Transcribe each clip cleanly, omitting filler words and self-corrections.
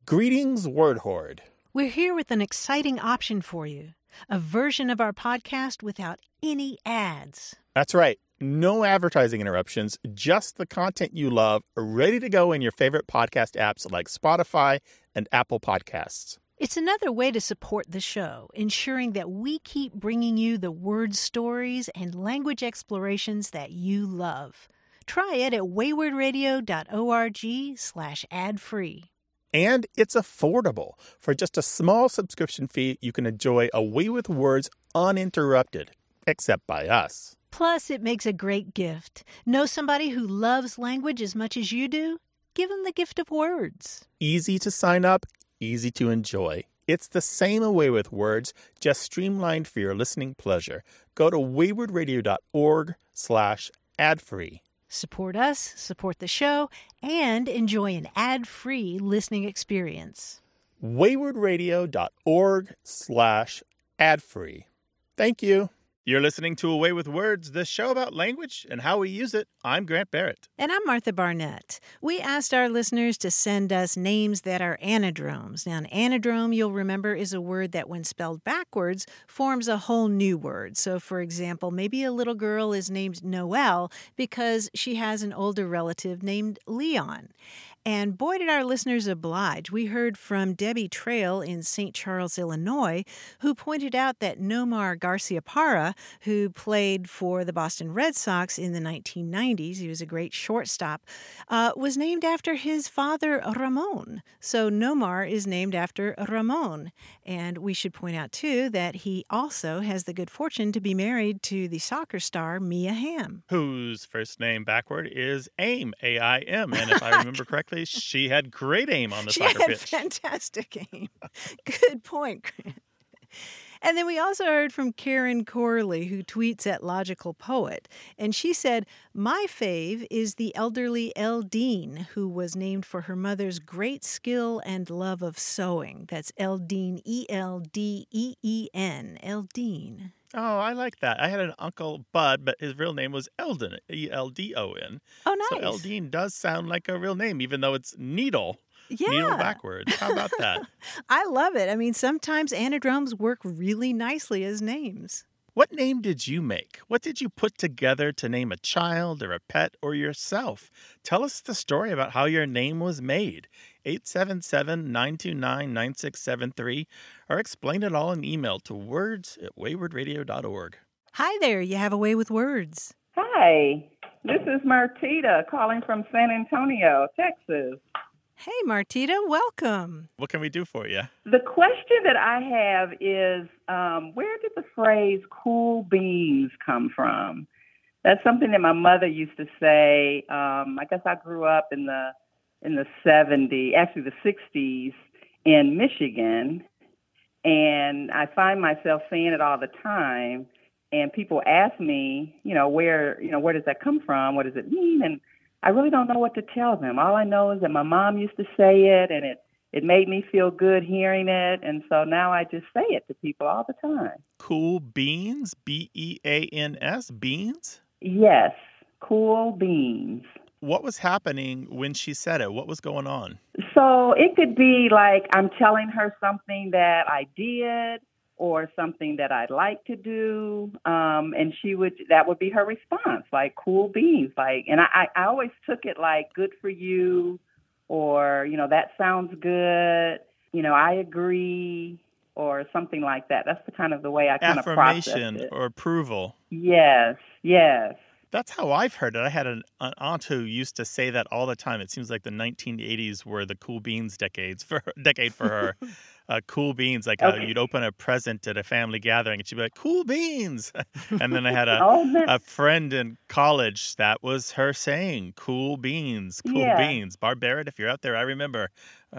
Greetings, Word Horde. We're here with an exciting option for you, a version of our podcast without any ads. That's right. No advertising interruptions, just the content you love, ready to go in your favorite podcast apps like Spotify and Apple Podcasts. It's another way to support the show, ensuring that we keep bringing you the word stories and language explorations that you love. Try it at waywardradio.org/ad-free. And it's affordable. For just a small subscription fee, you can enjoy A Way with Words uninterrupted, except by us. Plus, it makes a great gift. Know somebody who loves language as much as you do? Give them the gift of words. Easy to sign up, easy to enjoy. It's the same A Way with Words, just streamlined for your listening pleasure. Go to waywardradio.org/ad-free. Support us, support the show, and enjoy an ad-free listening experience. waywardradio.org/ad-free. Thank you. You're listening to A Way with Words, the show about language and how we use it. I'm Grant Barrett. And I'm Martha Barnett. We asked our listeners to send us names that are anadromes. Now, an anadrome, you'll remember, is a word that when spelled backwards forms a whole new word. So, for example, maybe a little girl is named Noelle because she has an older relative named Leon. And boy, did our listeners oblige. We heard from Debbie Trail in St. Charles, Illinois, who pointed out that Nomar Garciaparra, who played for the Boston Red Sox in the 1990s, he was a great shortstop, was named after his father, Ramon. So Nomar is named after Ramon. And we should point out, too, that he also has the good fortune to be married to the soccer star Mia Hamm, whose first name backward is Aim, A-I-M. And if I remember correctly, she had great aim on the soccer pitch. She had fantastic aim. Good point, Grant. And then we also heard from Karen Corley, who tweets at Logical Poet. And she said, my fave is the elderly Eldine, who was named for her mother's great skill and love of sewing. That's Eldine, E-L-D-E-E-N, Eldine. Oh, I like that. I had an uncle, Bud, but his real name was Eldon, E-L-D-O-N. Oh, nice. So Eldine does sound like a real name, even though it's Needle. Yeah. Needle backwards. How about that? I love it. I mean, sometimes anadromes work really nicely as names. What name did you make? What did you put together to name a child or a pet or yourself? Tell us the story about how your name was made. 877-929-9673, or explain it all in email to words@waywardradio.org. Hi there. You have A Way with Words. Hi. This is Martita calling from San Antonio, Texas. Hey, Martita, welcome. What can we do for you? The question that I have is, where did the phrase cool beans come from? That's something that my mother used to say. I guess I grew up in the 70s, actually the 60s in Michigan, and I find myself saying it all the time. And people ask me, where does that come from? What does it mean? And I really don't know what to tell them. All I know is that my mom used to say it, and it made me feel good hearing it. And so now I just say it to people all the time. Cool beans, B-E-A-N-S, beans? Yes, cool beans. What was happening when she said it? What was going on? So it could be like I'm telling her something that I did or something that I'd like to do, and that would be her response, like cool beans, and I always took it like good for you, or that sounds good, I agree, or something like that. That's the kind of the way I kind of process it. Affirmation or approval. Yes. That's how I've heard it. I had an aunt who used to say that all the time. It seems like the 1980s were the cool beans decade for her. Cool beans, like you'd open a present at a family gathering and she'd be like, cool beans. And then I had a friend in college that was her saying, cool beans, beans. Barb Barrett, if you're out there, I remember.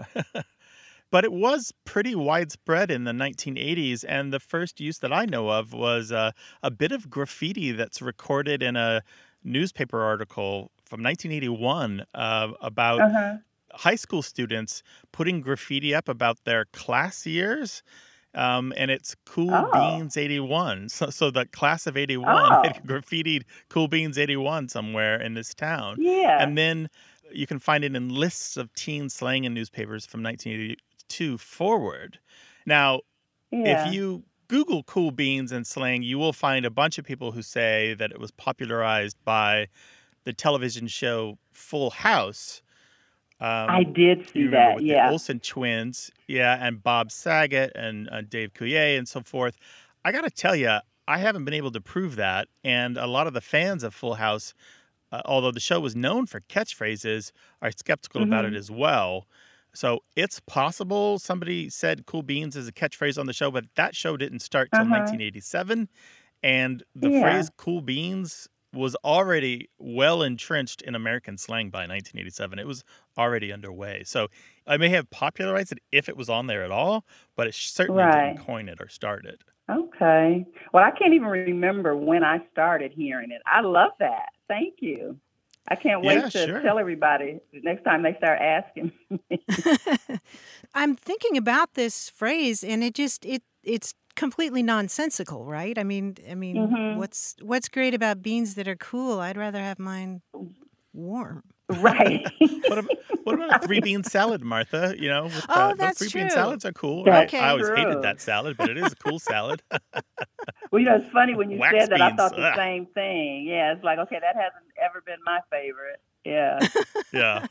But it was pretty widespread in the 1980s, and the first use that I know of was a bit of graffiti that's recorded in a newspaper article from 1981 about high school students putting graffiti up about their class years. And it's Cool Beans 81. So the class of 81 had graffitied Cool Beans 81 somewhere in this town. Yeah. And then you can find it in lists of teen slang in newspapers from 1982 forward. Now, if Yeah. you Google cool beans and slang, you will find a bunch of people who say that it was popularized by the television show Full House. I did see You remember that. with the Yeah. Olsen twins, yeah, and Bob Saget and Dave Coulier and so forth. I got to tell you, I haven't been able to prove that, and a lot of the fans of Full House, although the show was known for catchphrases, are skeptical about it Mhm. as well. So it's possible somebody said "cool beans" is a catchphrase on the show, but that show didn't start till Uh-huh. 1987, and the Yeah. phrase "cool beans" was already well entrenched in American slang by 1987. It was already underway. So I may have popularized it if it was on there at all, but it certainly didn't Right. coin it or start it. Okay. Well, I can't even remember when I started hearing it. I love that. Thank you. I can't Yeah, wait to sure. tell everybody next time they start asking me. I'm thinking about this phrase, and it's completely nonsensical, right? I mean, Mhm. what's great about beans that are cool? I'd rather have mine warm. Right. What about a three bean salad, Martha? You know, with, Oh, those that's three bean true. salads are cool. I That's Okay. always hated true. that salad, but it is a cool salad. Well, it's funny when you Wax said that, I beans. thought the Ugh. same thing. Yeah, it's like, okay, that hasn't ever been my favorite. Yeah. Yeah.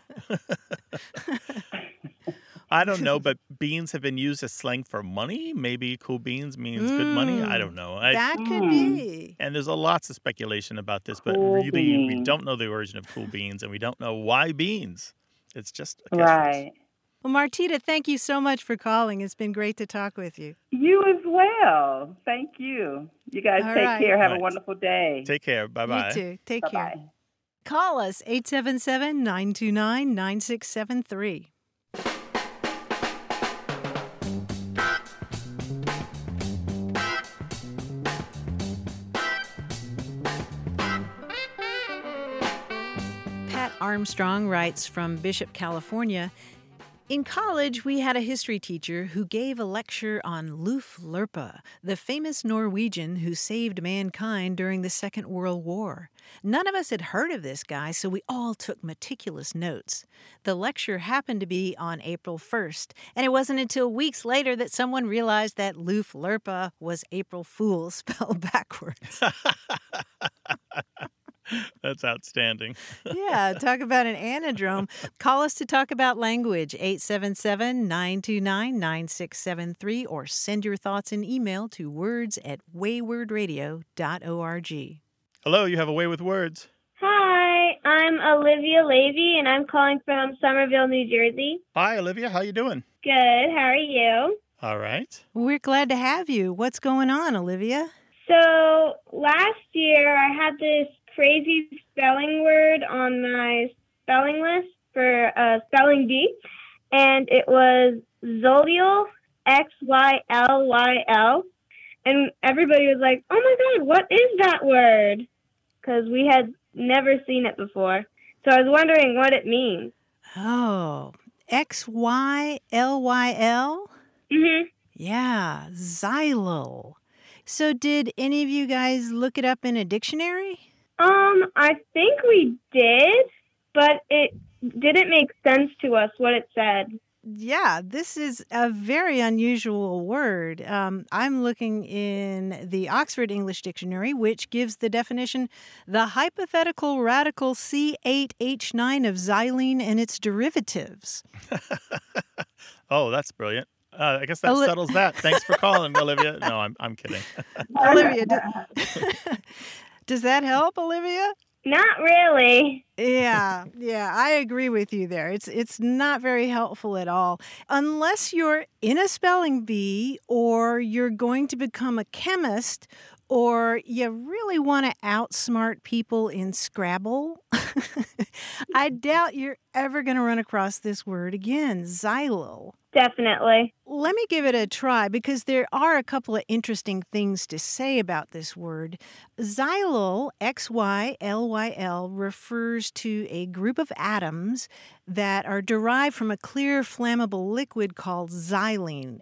I don't know, but beans have been used as slang for money. Maybe cool beans means good money. I don't know. That could Mm. be. And there's lots of speculation about this, but Cool really, we beans. don't know the origin of cool beans, and we don't know why beans. It's just a catchphrase. Right. Well, Martita, thank you so much for calling. It's been great to talk with you. You as well. Thank you. You guys All take right. care. Have a Right. wonderful day. Take care. Bye You bye. too. Take care. Bye-bye. Call us 877-929-9673. Pat Armstrong writes from Bishop, California. In college, we had a history teacher who gave a lecture on Luf Lerpa, the famous Norwegian who saved mankind during the Second World War. None of us had heard of this guy, so we all took meticulous notes. The lecture happened to be on April 1st, and it wasn't until weeks later that someone realized that Luf Lerpa was April Fool spelled backwards. That's outstanding. Yeah, talk about an anadrome. Call us to talk about language, 877-929-9673, or send your thoughts in email to words@waywordradio.org. Hello, you have a way with words. Hi, I'm Olivia Levy, and I'm calling from Somerville, New Jersey. Hi, Olivia. How you doing? Good, how are you? All right. We're glad to have you. What's going on, Olivia? So, last year I had this crazy spelling word on my spelling list for spelling bee, and it was Zoliel, Xylyl. And everybody was like, oh my God, what is that word? Because we had never seen it before. So I was wondering what it means. Oh, Xylyl? Mm-hmm. Yeah, xylol. So did any of you guys look it up in a dictionary? I think we did, but it didn't make sense to us what it said. Yeah, this is a very unusual word. I'm looking in the Oxford English Dictionary, which gives the definition, the hypothetical radical C8H9 of xylene and its derivatives. Oh, that's brilliant. I guess that Oli- settles that. Thanks for calling, Olivia. No, I'm kidding. Olivia, does that help, Olivia? Not really. Yeah, I agree with you there. It's not very helpful at all. Unless you're in a spelling bee or you're going to become a chemist or you really want to outsmart people in Scrabble, I doubt you're ever going to run across this word again, xylol. Definitely. let me give it a try because there are a couple of interesting things to say about this word. Xylol, X-Y-L-Y-L, refers to a group of atoms that are derived from a clear, flammable liquid called xylene,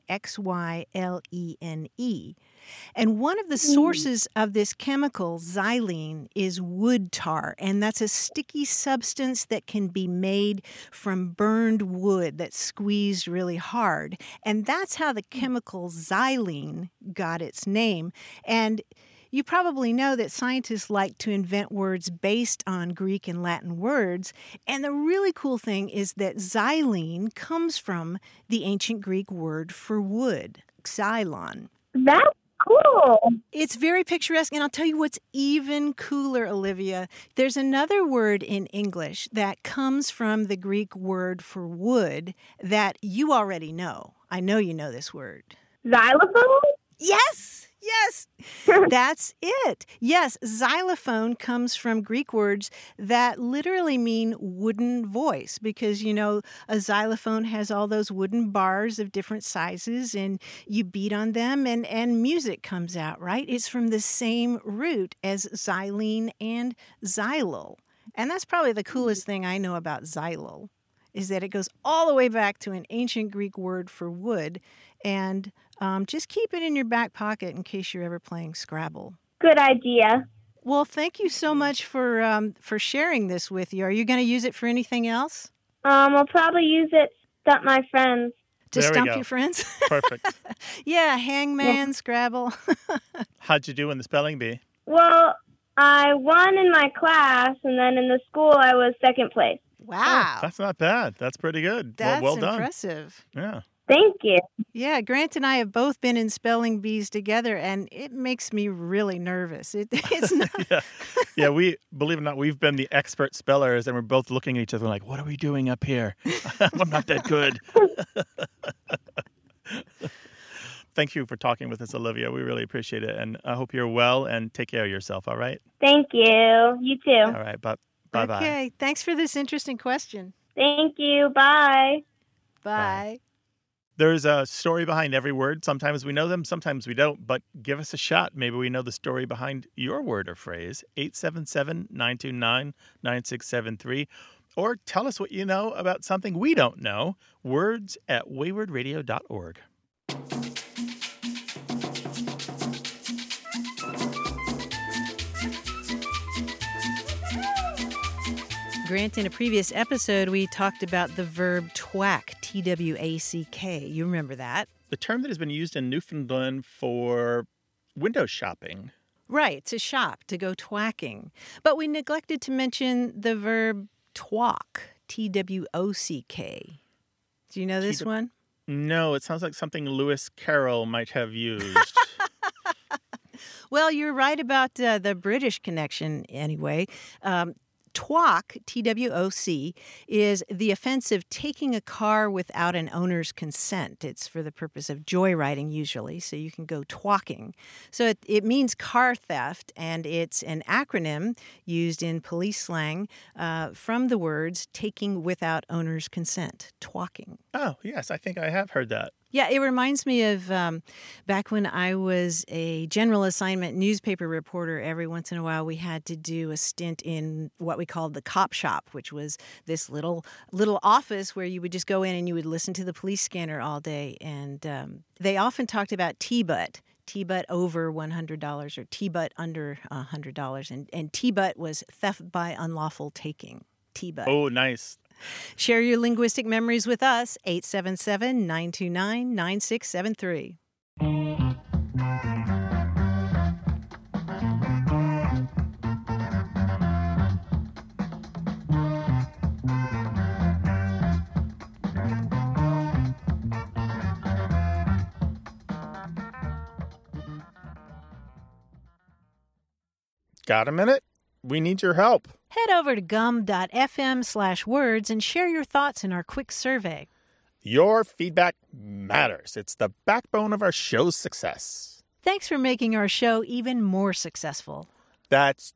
X-Y-L-E-N-E. And one of the sources of this chemical, xylene, is wood tar. And that's a sticky substance that can be made from burned wood that's squeezed really hard. And that's how the chemical xylene got its name. And you probably know that scientists like to invent words based on Greek and Latin words. And the really cool thing is that xylene comes from the ancient Greek word for wood, xylon. That's cool. It's very picturesque, and I'll tell you what's even cooler, Olivia. There's another word in English that comes from the Greek word for wood that you already know. I know you know this word. Xylophone? Yes! That's it. Yes, xylophone comes from Greek words that literally mean wooden voice because, you know, a xylophone has all those wooden bars of different sizes and you beat on them and music comes out, right? It's from the same root as xylene and xylol. And that's probably the coolest thing I know about xylol is that it goes all the way back to an ancient Greek word for wood. And just keep it in your back pocket in case you're ever playing Scrabble. Good idea. Well, thank you so much for sharing this with you. Are you going to use it for anything else? I'll probably use it to stump my friends. To stump your friends? Perfect. Yeah, hangman, Scrabble. How'd you do in the spelling bee? Well, I won in my class, and then in the school I was second place. Wow. Oh, that's not bad. That's pretty good. That's well done. impressive. Yeah. Thank you. Yeah, Grant and I have both been in spelling bees together, and it makes me really nervous. It's not... Yeah, we, believe it or not, we've been the expert spellers, and we're both looking at each other like, what are we doing up here? I'm not that good. Thank you for talking with us, Olivia. We really appreciate it, and I hope you're well, and take care of yourself, all right? Thank you. You too. All right, bye-bye. Okay, thanks for this interesting question. Thank you. Bye. Bye. There's a story behind every word. Sometimes we know them, sometimes we don't, but give us a shot. Maybe we know the story behind your word or phrase. 877-929-9673. Or tell us what you know about something we don't know. words@waywardradio.org. Grant, in a previous episode, we talked about the verb twack, T-W-A-C-K. You remember that? The term that has been used in Newfoundland for window shopping. Right, to shop, to go twacking. But we neglected to mention the verb twalk, T-W-O-C-K. Do you know this one? No, it sounds like something Lewis Carroll might have used. Well, you're right about the British connection anyway. Twalk, T-W-O-C, is the offense of taking a car without an owner's consent. It's for the purpose of joyriding usually, so you can go twalking. So it means car theft, and it's an acronym used in police slang from the words taking without owner's consent, twalking. Oh, yes, I think I have heard that. Yeah, it reminds me of back when I was a general assignment newspaper reporter. Every once in a while, we had to do a stint in what we called the cop shop, which was this little office where you would just go in and you would listen to the police scanner all day. And they often talked about T-butt. T-butt over $100 or T-butt under $100. And T-butt was theft by unlawful taking. T-butt. Oh, nice. Share your linguistic memories with us, 877-929-9673. Got a minute? We need your help. Head over to gum.fm/words and share your thoughts in our quick survey. Your feedback matters. It's the backbone of our show's success. Thanks for making our show even more successful. That's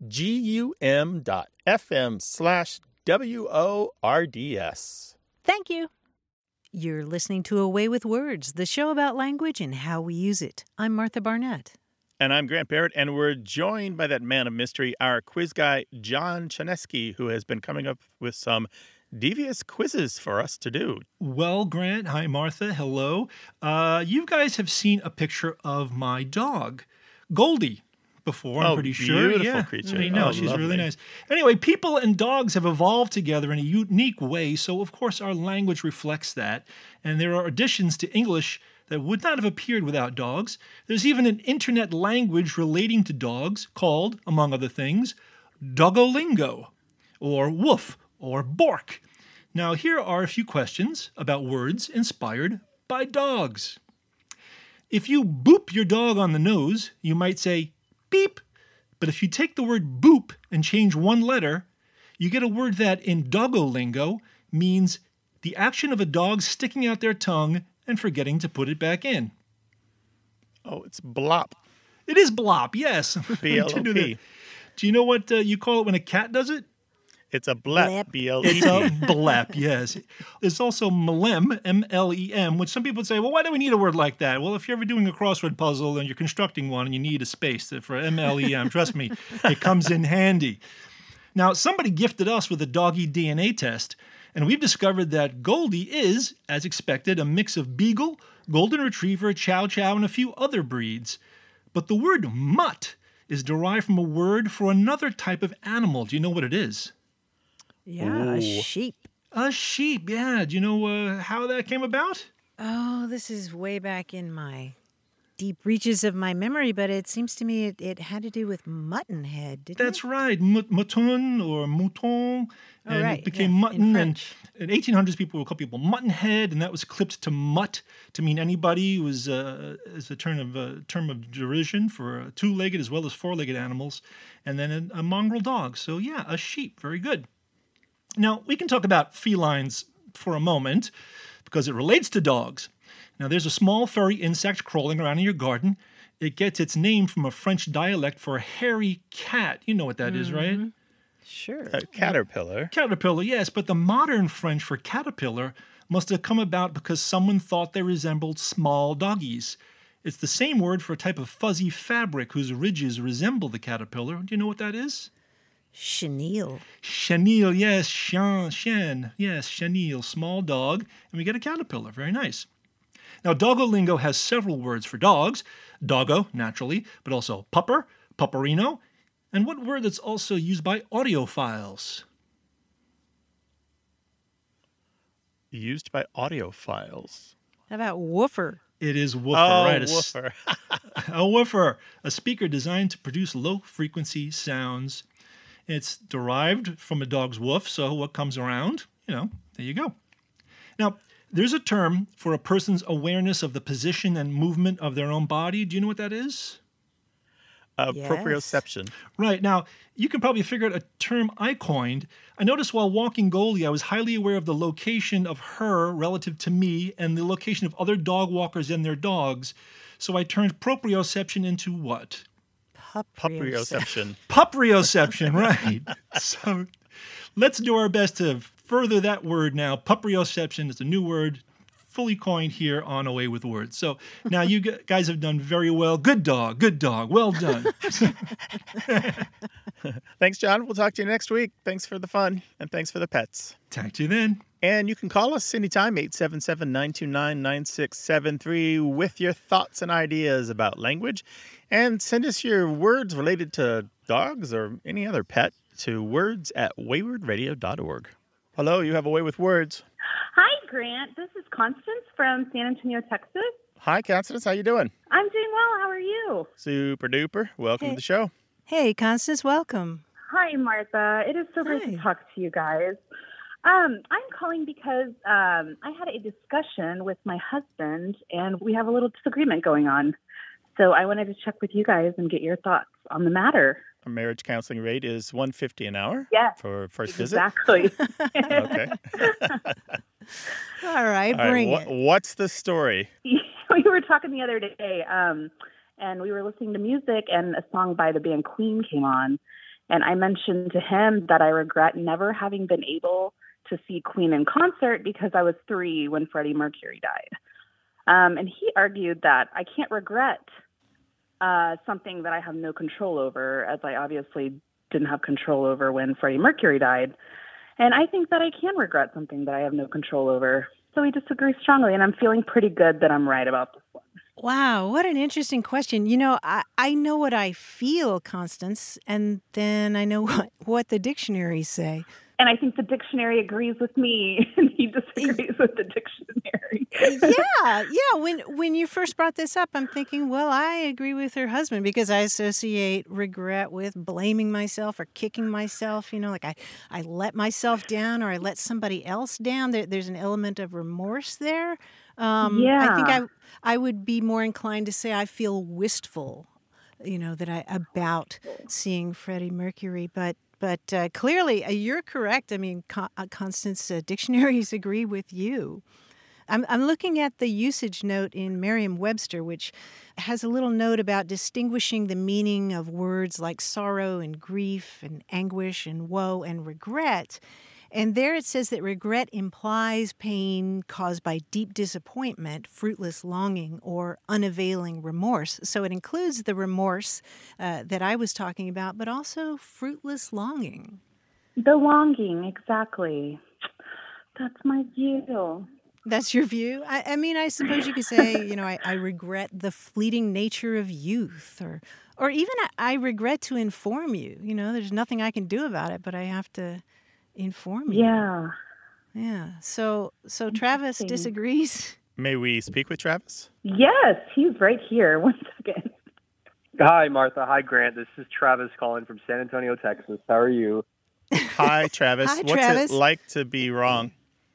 gum.fm/WORDS. Thank you. You're listening to Away with Words, the show about language and how we use it. I'm Martha Barnett. And I'm Grant Barrett, and we're joined by that man of mystery, our quiz guy, John Chaneski, who has been coming up with some devious quizzes for us to do. Well, Grant, hi, Martha, hello. You guys have seen a picture of my dog, Goldie, before, I'm pretty sure. Beautiful creature. I know, she's lovely. really nice. Anyway, people and dogs have evolved together in a unique way, so of course our language reflects that. And there are additions to English that would not have appeared without dogs. There's even an internet language relating to dogs called, among other things, Doggolingo, or woof, or bork. Now, here are a few questions about words inspired by dogs. If you boop your dog on the nose, you might say beep. But if you take the word boop and change one letter, you get a word that in Doggolingo means the action of a dog sticking out their tongue and forgetting to put it back in. Oh, it's blop. It is blop, yes. B-L-O-P. Do you know what you call it when a cat does it? It's a blep, Blep. B-L-E-P. It's a blep, yes. There's also mlem, M-L-E-M, which some people would say, well, why do we need a word like that? Well, if you're ever doing a crossword puzzle and you're constructing one and you need a space for M-L-E-M, trust me, it comes in handy. Now, somebody gifted us with a doggy DNA test, and we've discovered that Goldie is, as expected, a mix of Beagle, Golden Retriever, Chow Chow, and a few other breeds. But the word mutt is derived from a word for another type of animal. Do you know what it is? Yeah, a Ooh. sheep. A sheep, yeah. Do you know how that came about? Oh, this is way back in my deep reaches of my memory, but it seems to me it had to do with mutton head, didn't That's it? right, mouton or mouton, and right, it became yeah, in mutton. And French. in 1800s, people would call people mutton head, and that was clipped to mutt to mean anybody. It was as a term of derision for two-legged as well as four-legged animals, and then a mongrel dog. So yeah, a sheep, very good. Now we can talk about felines for a moment because it relates to dogs. Now, there's a small furry insect crawling around in your garden. It gets its name from a French dialect for a hairy cat. You know what that is, right? Sure. A caterpillar. Caterpillar, yes, but the modern French for caterpillar must have come about because someone thought they resembled small doggies. It's the same word for a type of fuzzy fabric whose ridges resemble the caterpillar. Do you know what that is? Chenille. Chenille, yes, chien, yes, chenille, small dog, and we get a caterpillar. Very nice. Now, Doggolingo has several words for dogs. Doggo, naturally, but also pupper, pupperino, and what word that's also used by audiophiles? Used by audiophiles. How about woofer? It is woofer, Oh, right? woofer. A woofer, a speaker designed to produce low-frequency sounds. It's derived from a dog's woof, so what comes around, there you go. Now, there's a term for a person's awareness of the position and movement of their own body. Do you know what that is? Yes. Proprioception. Right. Now, you can probably figure out a term I coined. I noticed while walking Goldie, I was highly aware of the location of her relative to me and the location of other dog walkers and their dogs. So I turned proprioception into what? Proprioception. Puprioception, right. So let's do our best to further that word now. Puprioception is a new word, fully coined here on Away with Words. So now you guys have done very well. Good dog, well done. Thanks, John. We'll talk to you next week. Thanks for the fun, and thanks for the pets. Talk to you then. And you can call us anytime, 877-929-9673, with your thoughts and ideas about language. And send us your words related to dogs or any other pet to words@waywardradio.org. Hello, you have a way with words. Hi, Grant. This is Constance from San Antonio, Texas. Hi, Constance. How you doing? I'm doing well. How are you? Super duper. Welcome Hey. to the show. Hey, Constance, welcome. Hi, Martha. It is so great Hi. to talk to you guys. I'm calling because I had a discussion with my husband, and we have a little disagreement going on. So I wanted to check with you guys and get your thoughts on the matter. Our marriage counseling rate is $150 an hour Yes, for first visit. exactly. Okay. All right, All right, bring it. What's the story? We were talking the other day, and we were listening to music, and a song by the band Queen came on. And I mentioned to him that I regret never having been able to see Queen in concert because I was 3 when Freddie Mercury died. And he argued that I can't regret something that I have no control over, as I obviously didn't have control over when Freddie Mercury died. And I think that I can regret something that I have no control over. So we disagree strongly, and I'm feeling pretty good that I'm right about this one. Wow, what an interesting question. I know what I feel, Constance, and then I know what the dictionaries say. And I think the dictionary agrees with me, and he disagrees with the dictionary. Yeah. When you first brought this up, I'm thinking, well, I agree with her husband because I associate regret with blaming myself or kicking myself. Like I let myself down or I let somebody else down. There's an element of remorse there. I think I would be more inclined to say I feel wistful, about seeing Freddie Mercury, but clearly, you're correct. I mean, Constance, dictionaries agree with you. I'm looking at the usage note in Merriam-Webster, which has a little note about distinguishing the meaning of words like sorrow and grief and anguish and woe and regret. And there it says that regret implies pain caused by deep disappointment, fruitless longing, or unavailing remorse. So it includes the remorse that I was talking about, but also fruitless longing. The longing, exactly. That's my view. That's your view? I mean, I suppose you could say, I regret the fleeting nature of youth, or even I regret to inform you. There's nothing I can do about it, but I have to inform you. Yeah. So Travis disagrees. May we speak with Travis? Yes, he's right here. 1 second. Hi, Martha. Hi, Grant. This is Travis calling from San Antonio, Texas. How are you? Hi, Travis. Hi, What's Travis. it like to be wrong?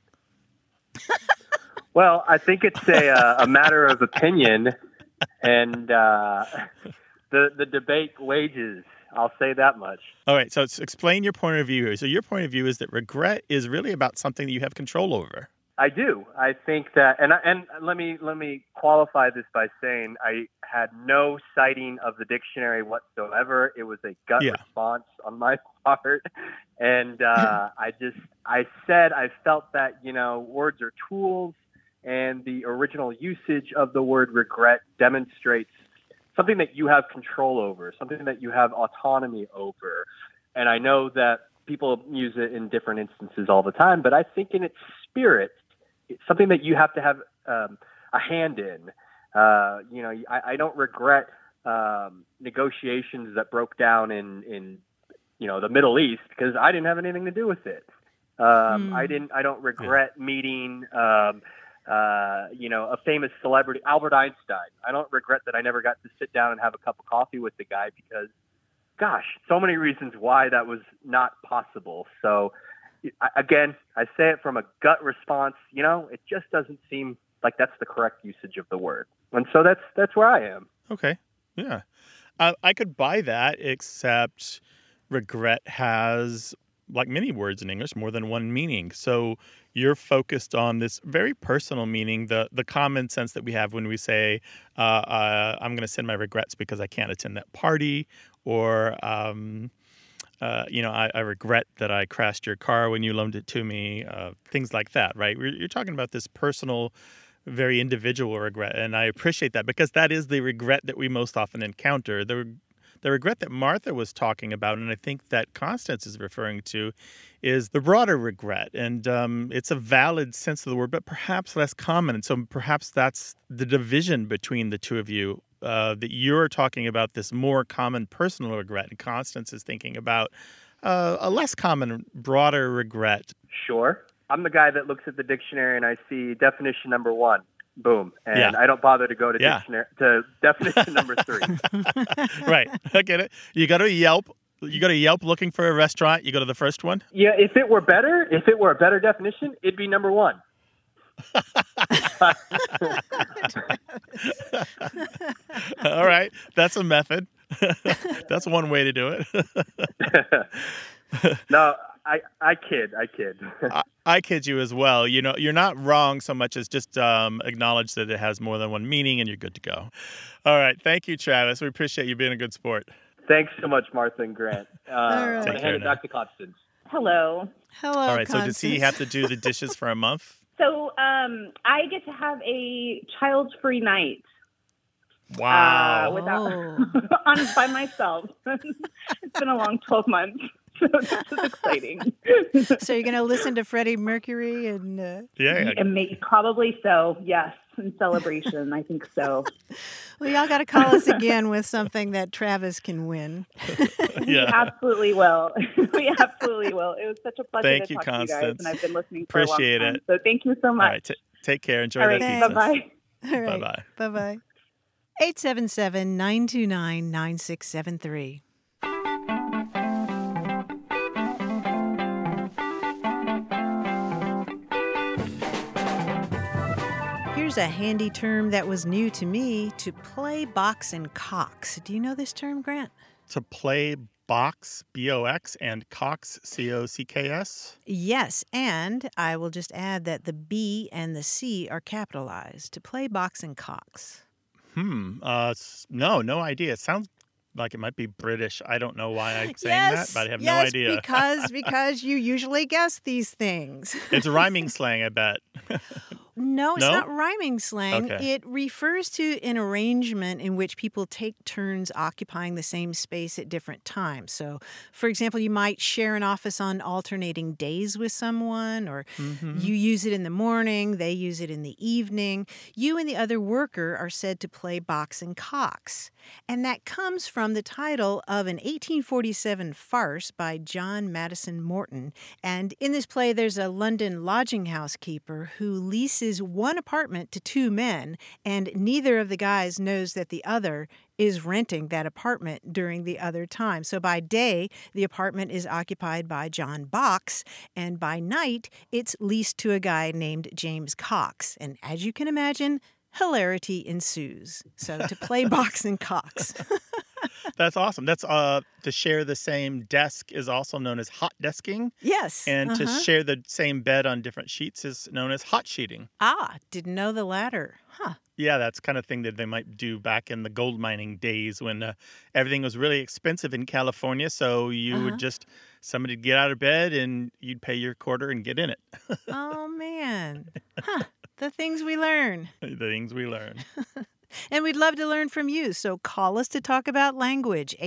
Well, I think it's a matter of opinion, and the debate wages. I'll say that much. All right, so explain your point of view here. So your point of view is that regret is really about something that you have control over. I do. I think that, and let me qualify this by saying I had no citing of the dictionary whatsoever. It was a gut response on my part, and I said I felt that words are tools, and the original usage of the word regret demonstrates something that you have control over, something that you have autonomy over. And I know that people use it in different instances all the time, but I think in its spirit, it's something that you have to have a hand in. I don't regret negotiations that broke down in the Middle East because I didn't have anything to do with it. I don't regret meeting a famous celebrity, Albert Einstein. I don't regret that I never got to sit down and have a cup of coffee with the guy because, gosh, so many reasons why that was not possible. So, again, I say it from a gut response. It just doesn't seem like that's the correct usage of the word. And so that's where I am. Okay. Yeah. I could buy that, except regret has, like many words in English, more than one meaning. So you're focused on this very personal meaning, the common sense that we have when we say, I'm going to send my regrets because I can't attend that party, or, I regret that I crashed your car when you loaned it to me, things like that, right? You're talking about this personal, very individual regret, and I appreciate that because that is the regret that we most often encounter. The regret that Martha was talking about, and I think that Constance is referring to, is the broader regret. And it's a valid sense of the word, but perhaps less common. And so perhaps that's the division between the two of you, that you're talking about this more common personal regret, and Constance is thinking about a less common, broader regret. Sure. I'm the guy that looks at the dictionary and I see definition number 1. Boom. And I don't bother to go to dictionary to definition number 3. Right. I get it. You go to Yelp. You go to Yelp looking for a restaurant. You go to the first one. Yeah. If it were a better definition, it'd be number 1. All right. That's a method. That's one way to do it. No, I kid. I kid you as well. You're not wrong so much as just acknowledge that it has more than one meaning and you're good to go. All right. Thank you, Travis. We appreciate you being a good sport. Thanks so much, Martha and Grant. All right. I'm going to hand it back to Constance. Hello. Hello, All right. Constance. So does he have to do the dishes for a month? So I get to have a child-free night. Wow. By myself. It's been a long 12 months, so this is exciting. So you're going to listen to Freddie Mercury and... Yeah. Probably so, yes, in celebration. I think so. Well, y'all got to call us again with something that Travis can win. We absolutely will. We absolutely will. It was such a pleasure to talk to you guys, and I've been listening for Appreciate a long time. it. So thank you so much. All right. Take care. Enjoy that pizza. Bye-bye. All right. Bye-bye. Bye-bye. 877-929-9673. Here's a handy term that was new to me, to play box and cocks. Do you know this term, Grant? To play box, B-O-X, and cocks, C-O-C-K-S? Yes, and I will just add that the B and the C are capitalized. To play box and cocks. No idea. It sounds like it might be British. I don't know why I'm saying that, but I have no idea. because you usually guess these things. It's rhyming slang, I bet. No, it's not rhyming slang. Okay. It refers to an arrangement in which people take turns occupying the same space at different times. So, for example, you might share an office on alternating days with someone, or you use it in the morning, they use it in the evening. You and the other worker are said to play box and cocks. And that comes from the title of an 1847 farce by John Madison Morton. And in this play, there's a London lodging house keeper who leases one apartment to two men, and neither of the guys knows that the other is renting that apartment during the other time. So by day, the apartment is occupied by John Box, and by night, it's leased to a guy named James Cox. And as you can imagine, hilarity ensues. So to play box and cocks. That's awesome. That's to share the same desk is also known as hot desking. Yes. And to share the same bed on different sheets is known as hot sheeting. Ah, didn't know the latter. Huh. Yeah, that's kind of thing that they might do back in the gold mining days when everything was really expensive in California. So you would somebody'd get out of bed and you'd pay your quarter and get in it. Oh, man. Huh. The things we learn. The things we learn. And we'd love to learn from you, so call us to talk about language,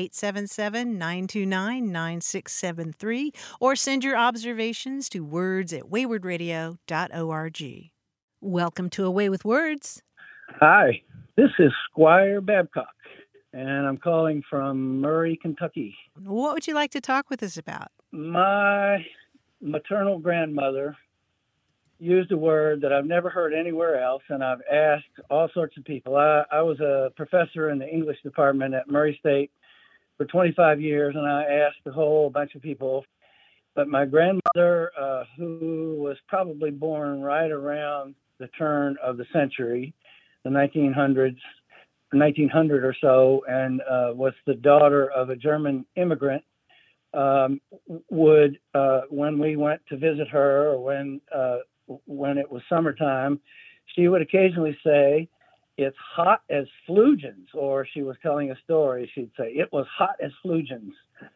877-929-9673, or send your observations to words@waywardradio.org. Welcome to Away with Words. Hi, this is Squire Babcock, and I'm calling from Murray, Kentucky. What would you like to talk with us about? My maternal grandmother used a word that I've never heard anywhere else, and I've asked all sorts of people. I was a professor in the English department at Murray State for 25 years, and I asked a whole bunch of people. But my grandmother, who was probably born right around the turn of the century, the 1900 or so, and was the daughter of a German immigrant, would, when we went to visit her, or when it was summertime, she would occasionally say, "It's hot as flugens," or she was telling a story, she'd say, "It was hot as flugens."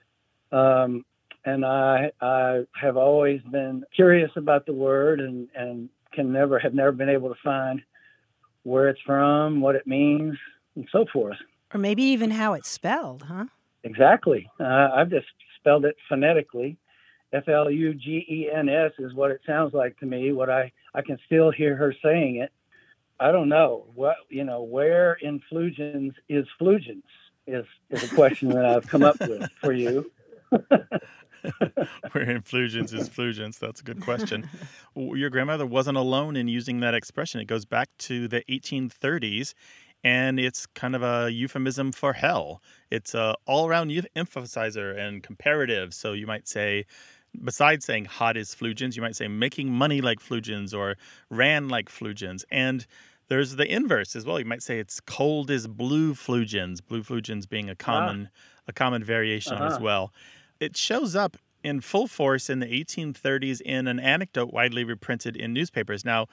And I have always been curious about the word and have never been able to find where it's from, what it means, and so forth. Or maybe even how it's spelled, huh? Exactly. I've just spelled it phonetically. F-L-U-G-E-N-S is what it sounds like to me. What I can still hear her saying it. I don't know where in flugens is flugens is a question that I've come up with for you. Where in flugens is flugens? That's a good question. Your grandmother wasn't alone in using that expression. It goes back to the 1830s. And it's kind of a euphemism for hell. It's a all-around emphasizer and comparative. So you might say, besides saying hot as flugens, you might say making money like flugens or ran like flugens. And there's the inverse as well. You might say it's cold as blue flugens being a common variation as well. It shows up in full force in the 1830s in an anecdote widely reprinted in newspapers. Now,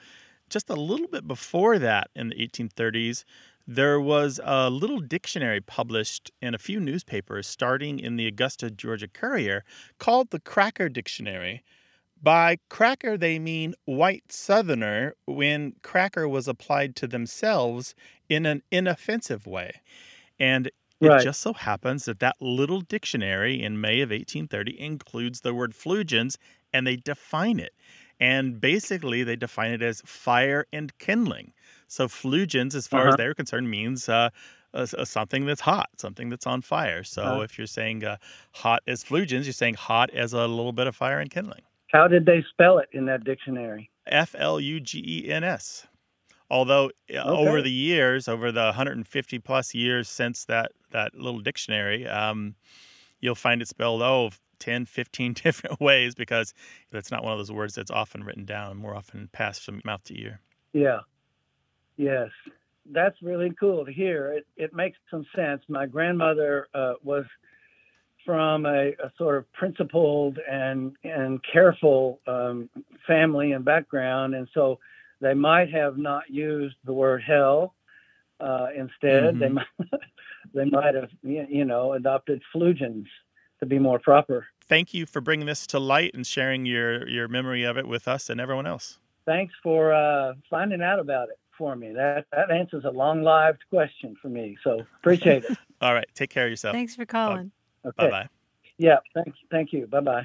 just a little bit before that, in the 1830s, there was a little dictionary published in a few newspapers starting in the Augusta, Georgia Courier called the Cracker Dictionary. By cracker, they mean white Southerner when cracker was applied to themselves in an inoffensive way. And it just so happens that that little dictionary in May of 1830 includes the word flugens, and they define it. And basically, they define it as fire and kindling. So flugens, as far as they're concerned, means something that's hot, something that's on fire. So if you're saying hot as flugens, you're saying hot as a little bit of fire and kindling. How did they spell it in that dictionary? Flugens. Although over the years, over the 150 plus years since that little dictionary, you'll find it spelled 10, 15 different ways, because that's not one of those words that's often written down, more often passed from mouth to ear. Yeah. Yes. That's really cool to hear. It makes some sense. My grandmother was from a sort of principled and careful family and background, and so they might have not used the word hell. Instead, they might have adopted flugens to be more proper. Thank you for bringing this to light and sharing your memory of it with us and everyone else. Thanks for finding out about it for me. That answers a long-lived question for me, so appreciate it. All right, take care of yourself. Thanks for calling. Okay. Bye-bye. Yeah, thank you. Bye-bye.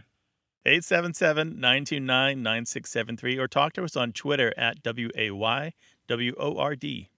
877-929-9673, or talk to us on Twitter at WAYWORD.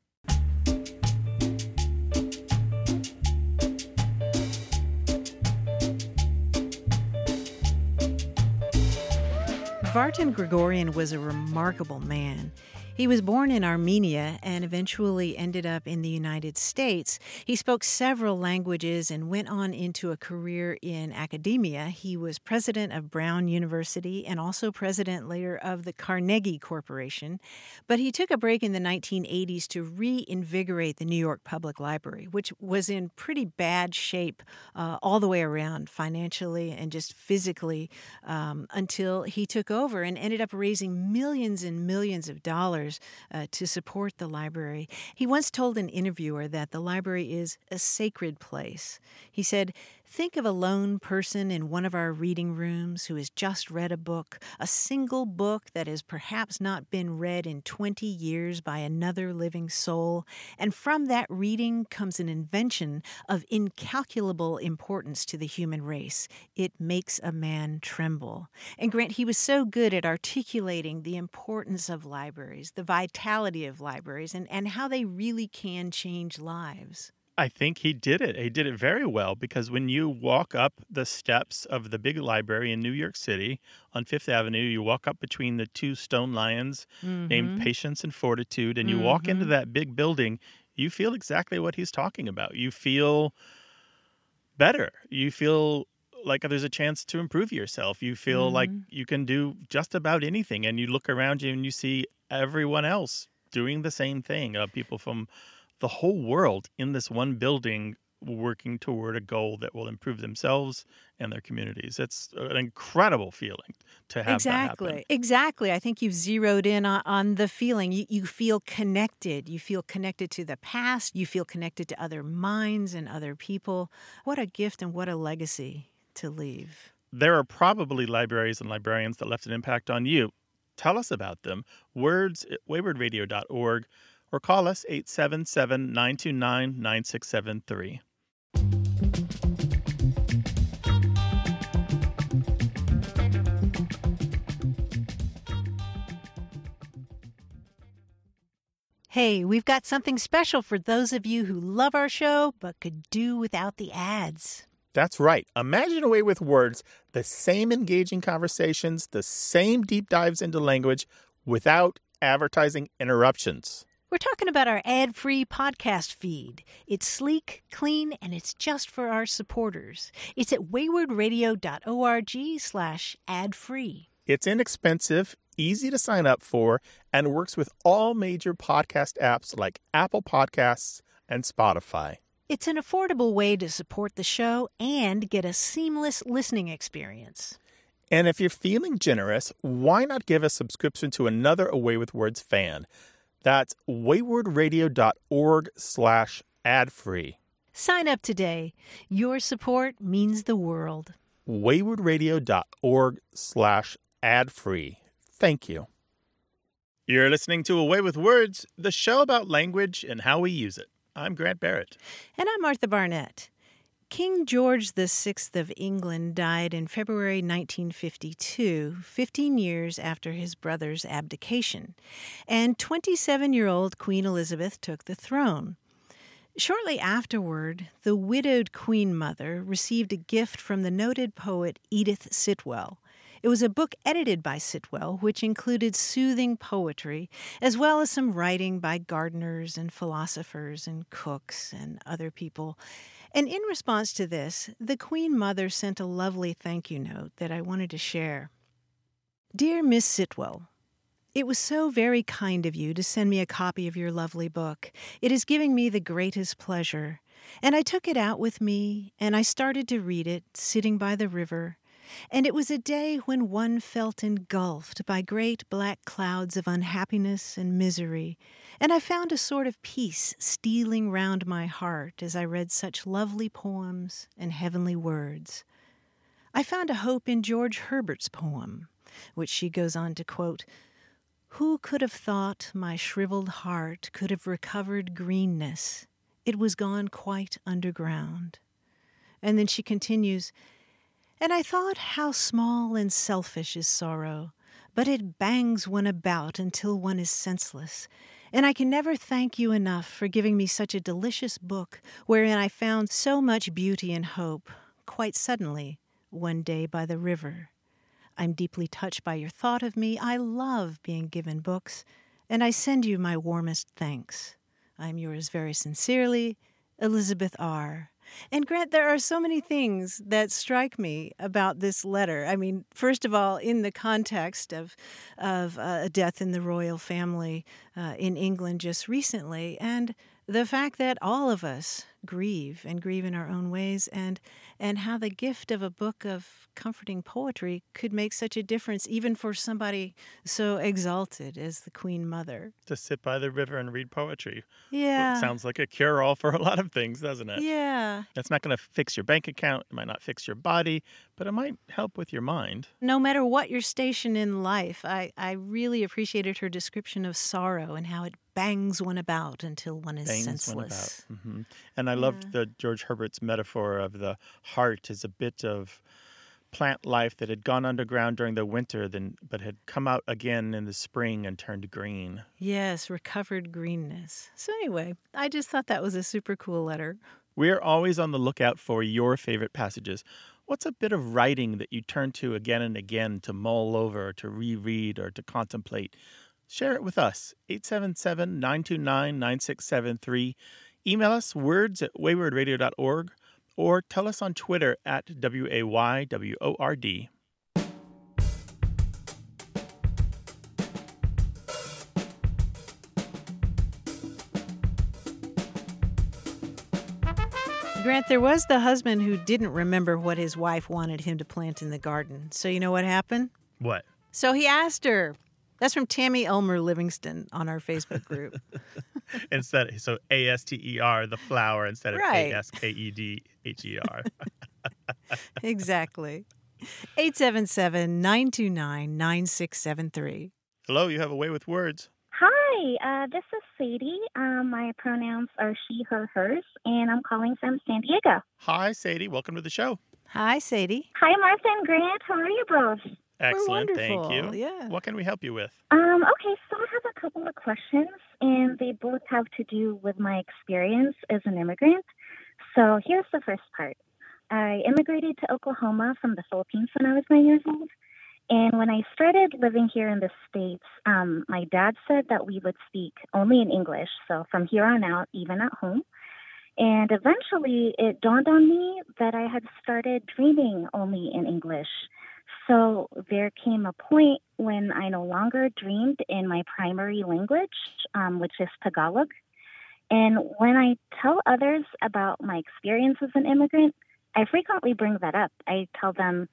Vartan Gregorian was a remarkable man. He was born in Armenia and eventually ended up in the United States. He spoke several languages and went on into a career in academia. He was president of Brown University and also president later of the Carnegie Corporation. But he took a break in the 1980s to reinvigorate the New York Public Library, which was in pretty bad shape all the way around, financially and just physically, until he took over and ended up raising millions and millions of dollars to support the library. He once told an interviewer that the library is a sacred place. He said, "Think of a lone person in one of our reading rooms who has just read a book, a single book that has perhaps not been read in 20 years by another living soul, and from that reading comes an invention of incalculable importance to the human race. It makes a man tremble." And Grant, he was so good at articulating the importance of libraries, the vitality of libraries, and how they really can change lives. I think he did it. He did it very well, because when you walk up the steps of the big library in New York City on Fifth Avenue, you walk up between the two stone lions named Patience and Fortitude, and you walk into that big building, you feel exactly what he's talking about. You feel better. You feel like there's a chance to improve yourself. You feel like you can do just about anything, and you look around you and you see everyone else doing the same thing. People from the whole world in this one building working toward a goal that will improve themselves and their communities. It's an incredible feeling to have that happen. Exactly. I think you've zeroed in on the feeling. You feel connected. You feel connected to the past. You feel connected to other minds and other people. What a gift and what a legacy to leave. There are probably libraries and librarians that left an impact on you. Tell us about them. Words at waywardradio.org. Or call us 877-929-9673. Hey, we've got something special for those of you who love our show but could do without the ads. That's right. Imagine a way with words, the same engaging conversations, the same deep dives into language without advertising interruptions. We're talking about our ad-free podcast feed. It's sleek, clean, and it's just for our supporters. It's at waywardradio.org/ad-free. It's inexpensive, easy to sign up for, and works with all major podcast apps like Apple Podcasts and Spotify. It's an affordable way to support the show and get a seamless listening experience. And if you're feeling generous, why not give a subscription to another Away with Words fan? That's waywardradio.org/ad-free. Sign up today. Your support means the world. waywardradio.org/ad-free. Thank you. You're listening to Away with Words, the show about language and how we use it. I'm Grant Barrett. And I'm Martha Barnett. King George VI of England died in February 1952, 15 years after his brother's abdication, and 27-year-old Queen Elizabeth took the throne. Shortly afterward, the widowed Queen Mother received a gift from the noted poet Edith Sitwell. It was a book edited by Sitwell, which included soothing poetry, as well as some writing by gardeners and philosophers and cooks and other people. And in response to this, the Queen Mother sent a lovely thank you note that I wanted to share. Dear Miss Sitwell, it was so very kind of you to send me a copy of your lovely book. It is giving me the greatest pleasure. And I took it out with me, and I started to read it, sitting by the river. And it was a day when one felt engulfed by great black clouds of unhappiness and misery, and I found a sort of peace stealing round my heart as I read such lovely poems and heavenly words. I found a hope in George Herbert's poem, which she goes on to quote, "Who could have thought my shriveled heart could have recovered greenness? It was gone quite underground." And then she continues, "And I thought how small and selfish is sorrow, but it bangs one about until one is senseless. And I can never thank you enough for giving me such a delicious book wherein I found so much beauty and hope, quite suddenly, one day by the river. I'm deeply touched by your thought of me. I love being given books, and I send you my warmest thanks. I'm yours very sincerely, Elizabeth R." And Grant, there are so many things that strike me about this letter. I mean, first of all, in the context of a death in the royal family in England just recently, and the fact that all of us grieve and grieve in our own ways, and how the gift of a book of comforting poetry could make such a difference even for somebody so exalted as the Queen Mother. To sit by the river and read poetry. Yeah. Well, it sounds like a cure-all for a lot of things, doesn't it? Yeah. It's not going to fix your bank account. It might not fix your body, but it might help with your mind. No matter what your station in life, I really appreciated her description of sorrow and how it bangs one about until one is senseless. Mm-hmm. And I loved the George Herbert's metaphor of the heart as a bit of plant life that had gone underground during the winter, but had come out again in the spring and turned green. Yes, recovered greenness. So anyway, I just thought that was a super cool letter. We're always on the lookout for your favorite passages. What's a bit of writing that you turn to again and again to mull over, or to reread, or to contemplate? Share it with us, 877-929-9673. Email us words@waywardradio.org, or tell us on Twitter @WAYWORD. Grant, there was the husband who didn't remember what his wife wanted him to plant in the garden. So you know what happened? What? So he asked her. That's from Tammy Elmer Livingston on our Facebook group. So ASTER, the flower, instead of right. ASKEDHER. Exactly. 877-929-9673. Hello, you have a way with words. Hi, this is Sadie. My pronouns are she, her, hers, and I'm calling from San Diego. Hi, Sadie. Welcome to the show. Hi, Sadie. Hi, Martha and Grant. How are you both? Excellent. We're wonderful. Thank you. Yeah. What can we help you with? Okay, so I have a couple of questions, and they both have to do with my experience as an immigrant. So here's the first part. I immigrated to Oklahoma from the Philippines when I was 9 years old. And when I started living here in the States, my dad said that we would speak only in English. So from here on out, even at home. And eventually it dawned on me that I had started dreaming only in English. So there came a point when I no longer dreamed in my primary language, which is Tagalog. And when I tell others about my experience as an immigrant, I frequently bring that up. I tell them,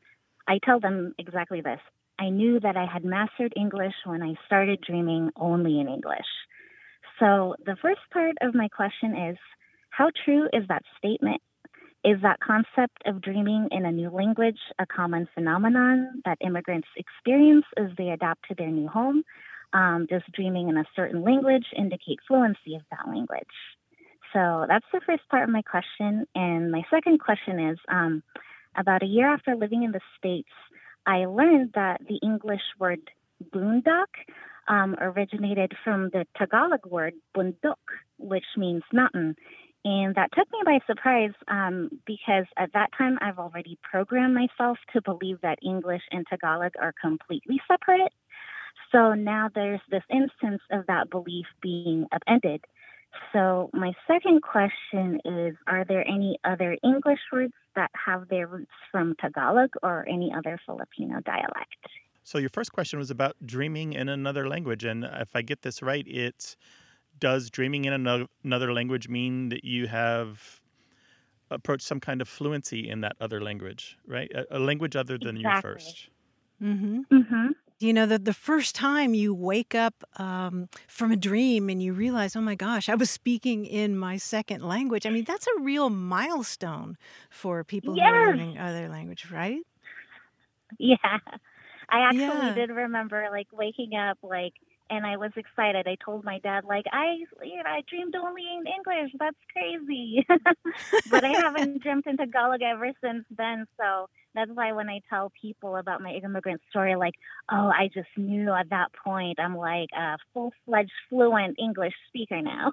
I tell them exactly this. I knew that I had mastered English when I started dreaming only in English. So the first part of my question is, how true is that statement? Is that concept of dreaming in a new language a common phenomenon that immigrants experience as they adapt to their new home? Does dreaming in a certain language indicate fluency of that language? So that's the first part of my question. And my second question is, about a year after living in the States, I learned that the English word boondock originated from the Tagalog word bundok, which means mountain. And that took me by surprise because at that time I've already programmed myself to believe that English and Tagalog are completely separate. So now there's this instance of that belief being upended. So my second question is, are there any other English words that have their roots from Tagalog or any other Filipino dialect? So your first question was about dreaming in another language. And if I get this right, does dreaming in another language mean that you have approached some kind of fluency in that other language, right? A language other than your first. Mm-hmm. Mm-hmm. You know, the first time you wake up from a dream and you realize, oh my gosh, I was speaking in my second language. I mean, that's a real milestone for people who are learning other language, right? Yeah. I actually did remember waking up and I was excited. I told my dad, I dreamed only in English. That's crazy. But I haven't dreamt in Tagalog ever since then. So that's why when I tell people about my immigrant story, I just knew at that point I'm a full-fledged fluent English speaker now.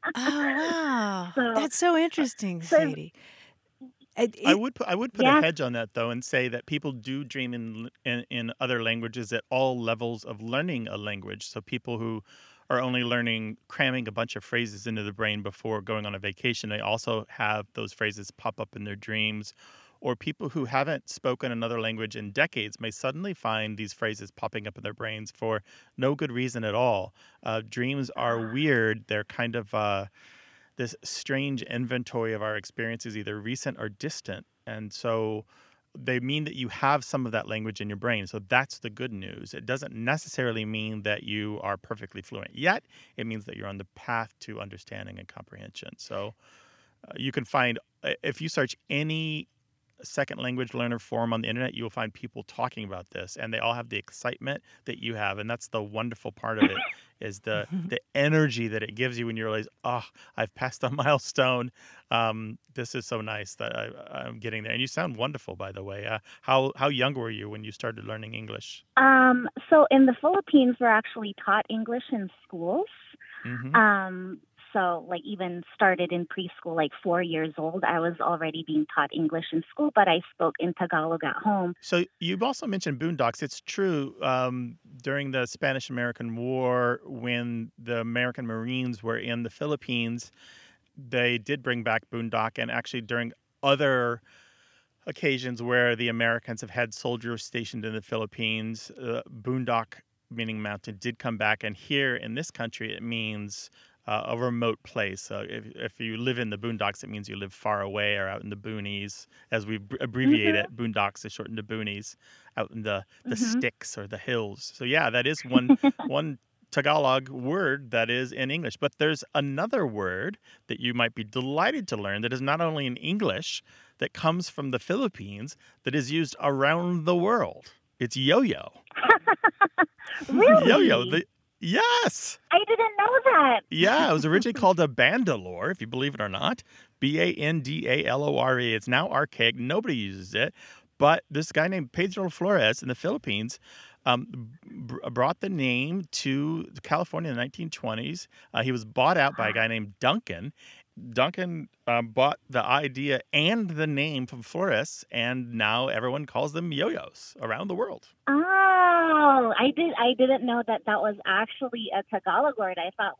Oh, wow. That's so interesting, Sadie. I would put a hedge on that, though, and say that people do dream in other languages at all levels of learning a language. So people who are only cramming a bunch of phrases into the brain before going on a vacation, they also have those phrases pop up in their dreams. Or people who haven't spoken another language in decades may suddenly find these phrases popping up in their brains for no good reason at all. Dreams are weird. They're kind of this strange inventory of our experiences, either recent or distant. And so they mean that you have some of that language in your brain. So that's the good news. It doesn't necessarily mean that you are perfectly fluent yet. It means that you're on the path to understanding and comprehension. So you can find, if you search any second language learner forum on the internet, you will find people talking about this, and they all have the excitement that you have. And that's the wonderful part of it, is the energy that it gives you when you realize, I've passed a milestone. This is so nice that I'm getting there. And you sound wonderful, by the way. How young were you when you started learning English? So in the Philippines, we're actually taught English in schools. Mm-hmm. So even started in preschool, 4 years old, I was already being taught English in school, but I spoke in Tagalog at home. So you've also mentioned boondocks. It's true. During the Spanish-American War, when the American Marines were in the Philippines, they did bring back boondock. And actually during other occasions where the Americans have had soldiers stationed in the Philippines, boondock, meaning mountain, did come back. And here in this country, it means a remote place. If you live in the boondocks, it means you live far away or out in the boonies, as we abbreviate it. Boondocks is shortened to boonies, out in the sticks or the hills. So yeah, that is one Tagalog word that is in English. But there's another word that you might be delighted to learn that is not only in English, that comes from the Philippines, that is used around the world. It's yo-yo. Really? Yo-yo. Yes. I didn't know that. Yeah, it was originally called a bandolore, if you believe it or not. Bandalore. It's now archaic. Nobody uses it. But this guy named Pedro Flores in the Philippines brought the name to California in the 1920s. He was bought out by a guy named Duncan. Duncan bought the idea and the name from Flores, and now everyone calls them yo-yos around the world. Oh, I didn't know that was actually a Tagalog word. I thought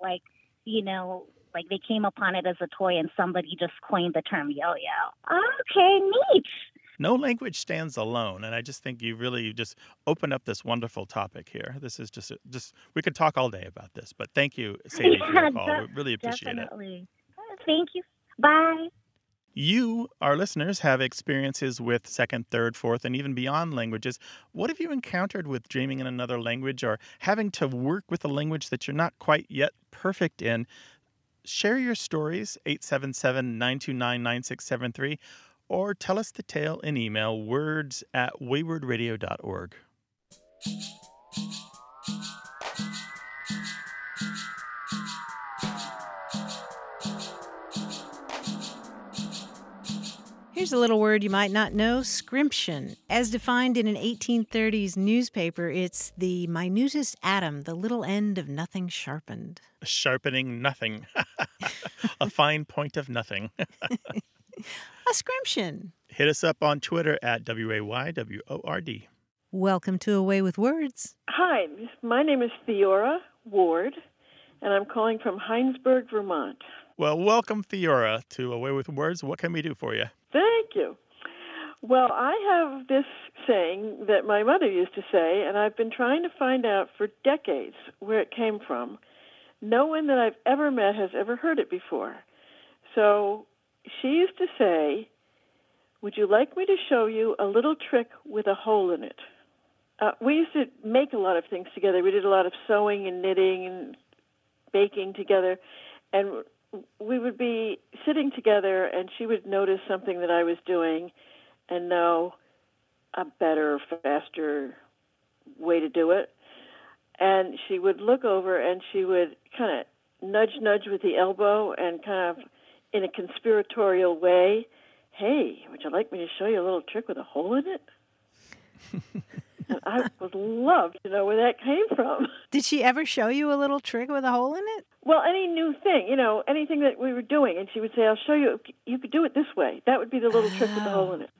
they came upon it as a toy and somebody just coined the term yo-yo. Okay, neat. No language stands alone, and I just think you really just opened up this wonderful topic here. This is just we could talk all day about this, but thank you, Sadie, for your call. We really appreciate it. Thank you. Bye. You, our listeners, have experiences with second, third, fourth, and even beyond languages. What have you encountered with dreaming in another language or having to work with a language that you're not quite yet perfect in? Share your stories, 877-929-9673, or tell us the tale in email, words@waywardradio.org. Here's a little word you might not know, scrimtion. As defined in an 1830s newspaper, it's the minutest atom, the little end of nothing sharpened. Sharpening nothing. A fine point of nothing. A scrimtion. Hit us up on Twitter at WAYWORD. Welcome to Away with Words. Hi, my name is Theora Ward, and I'm calling from Heinsberg, Vermont. Well, welcome, Theora, to Away with Words. What can we do for you? Thank you. Well, I have this saying that my mother used to say, and I've been trying to find out for decades where it came from. No one that I've ever met has ever heard it before. So she used to say, "Would you like me to show you a little trick with a hole in it?" We used to make a lot of things together. We did a lot of sewing and knitting and baking together, and we would be sitting together, and she would notice something that I was doing and know a better, faster way to do it. And she would look over, and she would kind of nudge with the elbow and kind of in a conspiratorial way, "Hey, would you like me to show you a little trick with a hole in it?" And I would love to know where that came from. Did she ever show you a little trick with a hole in it? Well, any new thing, anything that we were doing, and she would say, "I'll show you. You could do it this way." That would be the little trick with the hole in it.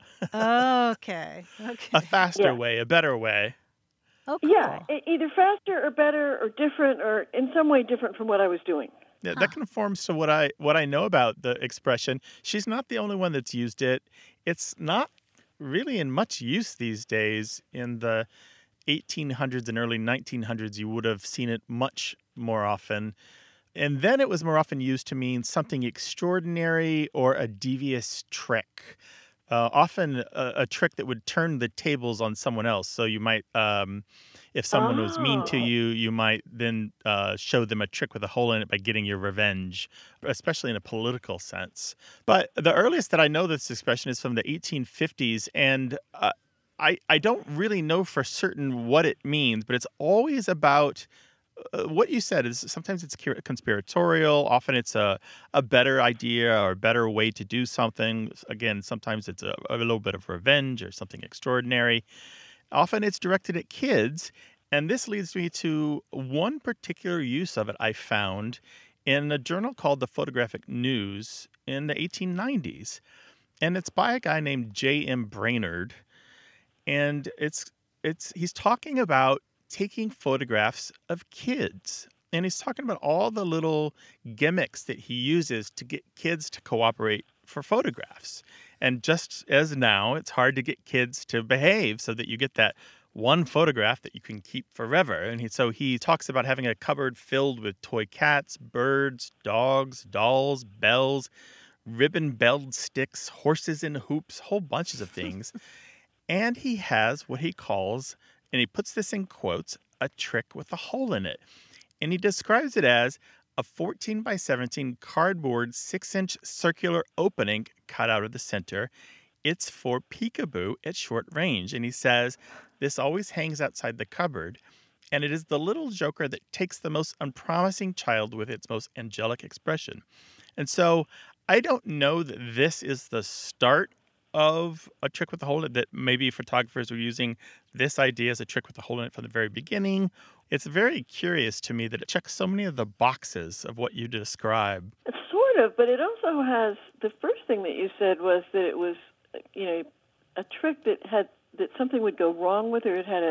Okay. A faster way, a better way. Oh, cool. Yeah, either faster or better or different or in some way different from what I was doing. Yeah, that conforms to what I know about the expression. She's not the only one that's used it. It's not really in much use these days. In the 1800s and early 1900s, you would have seen it much more often. And then it was more often used to mean something extraordinary or a devious trick. Often a trick that would turn the tables on someone else. So you might, if someone was mean to you, you might then show them a trick with a hole in it by getting your revenge, especially in a political sense. But the earliest that I know this expression is from the 1850s, and I don't really know for certain what it means, but it's always about what you said. Is sometimes it's conspiratorial, often it's a better idea or a better way to do something. Again, sometimes it's a little bit of revenge or something extraordinary. Often it's directed at kids, and this leads me to one particular use of it I found in a journal called the Photographic News in the 1890s. And it's by a guy named J.M. Brainerd. And he's talking about taking photographs of kids. And he's talking about all the little gimmicks that he uses to get kids to cooperate for photographs. And just as now, it's hard to get kids to behave so that you get that one photograph that you can keep forever. And so he talks about having a cupboard filled with toy cats, birds, dogs, dolls, bells, ribbon-belled sticks, horses in hoops, whole bunches of things. And he has what he calls, and he puts this in quotes, a trick with a hole in it. And he describes it as a 14 by 17 cardboard 6-inch circular opening cut out of the center. It's for peekaboo at short range. And he says this always hangs outside the cupboard. And it is the little joker that takes the most unpromising child with its most angelic expression. And so I don't know that this is the start of a trick with a hole in it, that maybe photographers were using this idea as a trick with a hole in it from the very beginning. It's very curious to me that it checks so many of the boxes of what you describe. Sort of, but it also has, the first thing that you said was that it was, a trick that something would go wrong with, or it had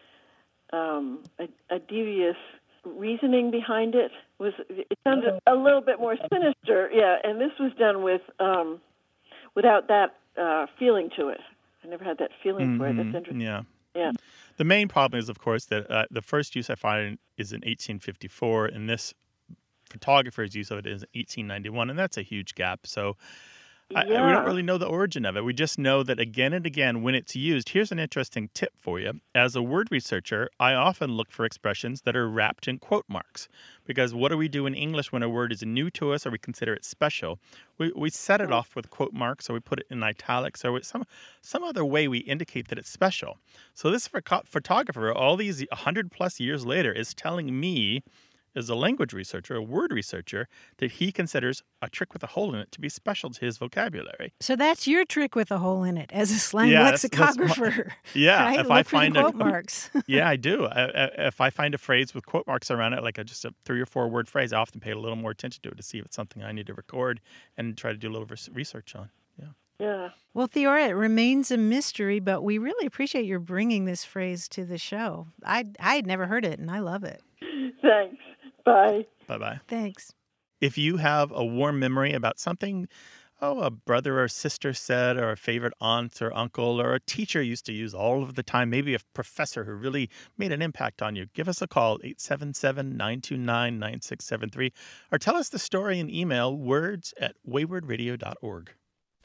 a devious reasoning behind it. It sounded a little bit more sinister, yeah. And this was done without that feeling to it. I never had that feeling for it. That's interesting. Yeah. The main problem is, of course, that the first use I find is in 1854, and this photographer's use of it is in 1891, and that's a huge gap. So We don't really know the origin of it. We just know that again and again, when it's used, here's an interesting tip for you. As a word researcher, I often look for expressions that are wrapped in quote marks. Because what do we do in English when a word is new to us or we consider it special? We set it off with quote marks, or we put it in italics, or some other way we indicate that it's special. So this photographer, all these 100+ years later, is telling me, as a language researcher, a word researcher, that he considers a trick with a hole in it to be special to his vocabulary. So that's your trick with a hole in it as a slang lexicographer. Right? If I find quote marks. Yeah, I do. If I find a phrase with quote marks around it, like just a 3 or 4 word phrase, I often pay a little more attention to it to see if it's something I need to record and try to do a little research on. Yeah. Well, Theora, it remains a mystery, but we really appreciate your bringing this phrase to the show. I had never heard it, and I love it. Thanks. Bye. Bye-bye. Thanks. If you have a warm memory about something, a brother or sister said, or a favorite aunt or uncle, or a teacher used to use all of the time, maybe a professor who really made an impact on you, give us a call, 877-929-9673, or tell us the story in email, words@waywardradio.org.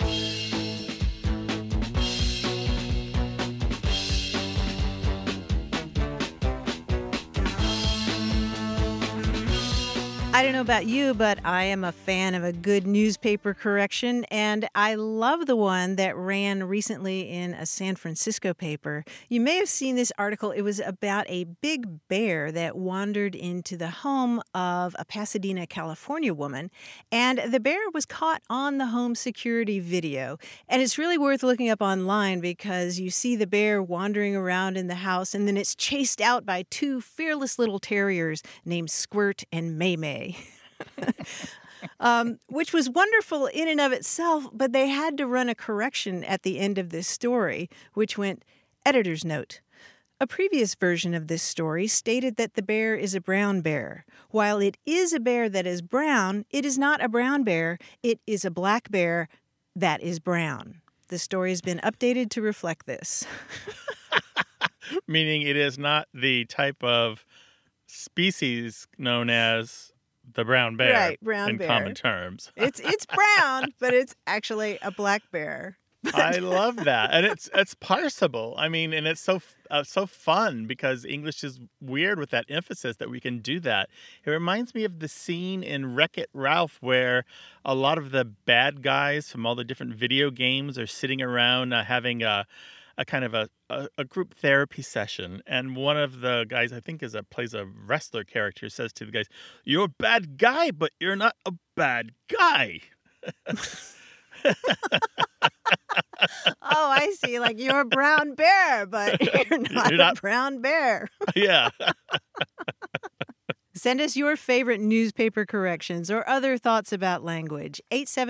I don't know about you, but I am a fan of a good newspaper correction, and I love the one that ran recently in a San Francisco paper. You may have seen this article. It was about a big bear that wandered into the home of a Pasadena, California woman, and the bear was caught on the home security video. And it's really worth looking up online because you see the bear wandering around in the house, and then it's chased out by 2 fearless little terriers named Squirt and May-May. Which was wonderful in and of itself, but they had to run a correction at the end of this story, which went, editor's note. A previous version of this story stated that the bear is a brown bear. While it is a bear that is brown, it is not a brown bear. It is a black bear that is brown. The story has been updated to reflect this. Meaning it is not the type of species known as the brown bear, right, brown in bear. Common terms. It's brown, but it's actually a black bear. I love that, and it's parsable. I mean, and it's so fun because English is weird with that emphasis that we can do that. It reminds me of the scene in Wreck-It Ralph where a lot of the bad guys from all the different video games are sitting around having a kind of a group therapy session, and one of the guys, I think plays a wrestler character, says to the guys, "You're a bad guy, but you're not a bad guy." Oh, I see. Like, you're a brown bear, but you're not a brown bear. Yeah. Send us your favorite newspaper corrections or other thoughts about language.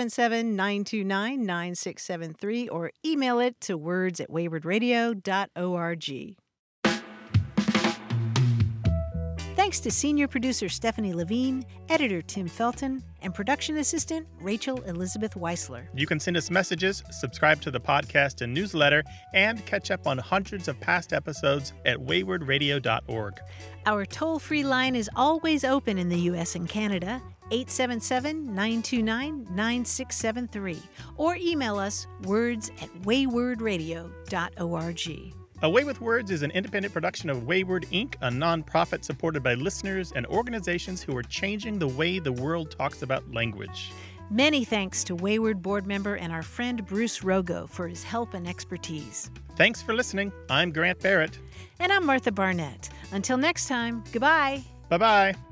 877-929-9673 or email it to words@waywardradio.org. Thanks to senior producer Stephanie Levine, editor Tim Felton, and production assistant Rachel Elizabeth Weisler. You can send us messages, subscribe to the podcast and newsletter, and catch up on hundreds of past episodes at waywardradio.org. Our toll-free line is always open in the U.S. and Canada, 877-929-9673, or email us words@waywardradio.org. A Way with Words is an independent production of Wayward, Inc., a nonprofit supported by listeners and organizations who are changing the way the world talks about language. Many thanks to Wayward board member and our friend Bruce Rogo for his help and expertise. Thanks for listening. I'm Grant Barrett. And I'm Martha Barnett. Until next time, goodbye. Bye-bye.